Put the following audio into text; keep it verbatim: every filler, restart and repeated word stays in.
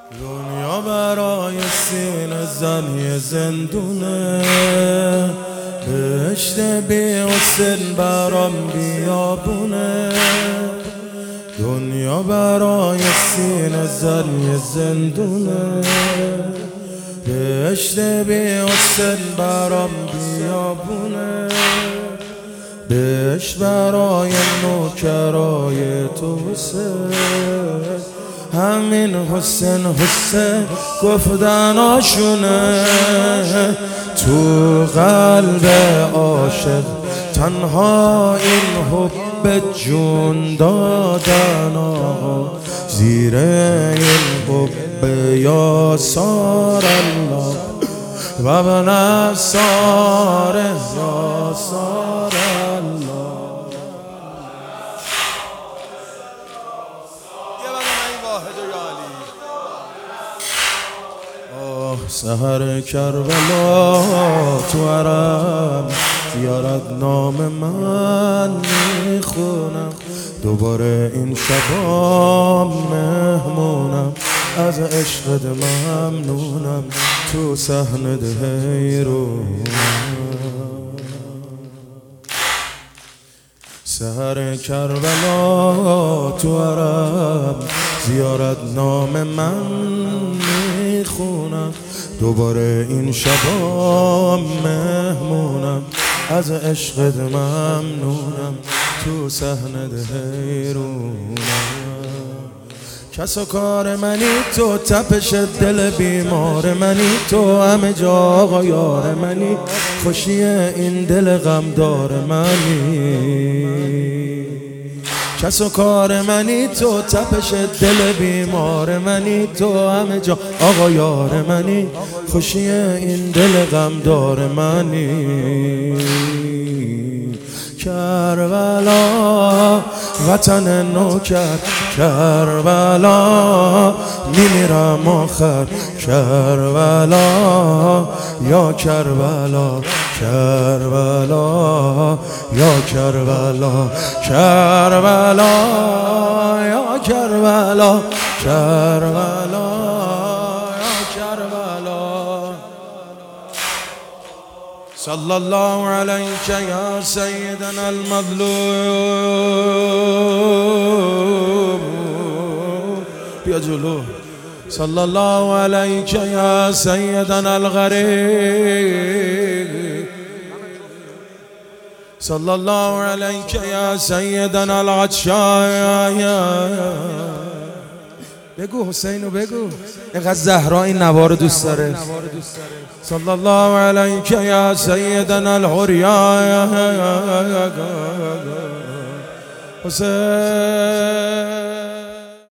دنیا برای سینه زن یه زندونه، بهشت بی حسن برام بیابونه. دنیا برای سینه زن یه زندونه، بهشت بی حسن برام بیابونه. بهشت برای نوکرای تو حسین، همین حسین حسین گفتناشونه. تو قلب عاشق تنها این حب جون دادن آقا، زیر این حب یا سار الله و بنفسار یا سار الله. سحر کربلا تو عرب زیارت نام من میخونم، دوباره این شبا مهمونم، از عشقت ممنونم، تو صحنه حیرونم. سحر کربلا تو عرب زیارت نام من میخونم، دوباره این شبا مهمونم، از عشقت ممنونم، تو صحنه حیرونم. کس و کار منی تو، تپش دل بیمار منی تو، همه جا آقا یار منی، خوشی این دل غمدار منی. کس و کار منی تو، تپش دل بیمار منی تو، همه جا آقا یار منی، خوشی این دل غمدار منی. کربلا وطن نوکر، کربلا میمیرم آخر، کربلا یا کربلا، کربلا یا کربلا، کربلا یا کربلا، کربلا یا کربلا. صلی الله علیک یا سیدنا المظلوم، بیا جلو. صلی الله علیک یا سیدنا الغریب، صلی الله علیک یا سیدنا العطشان. بگو حسینو بگو، اینقدر زهرا این نوار دوست داره. صلی الله علیک یا سیدنا العریان حسین.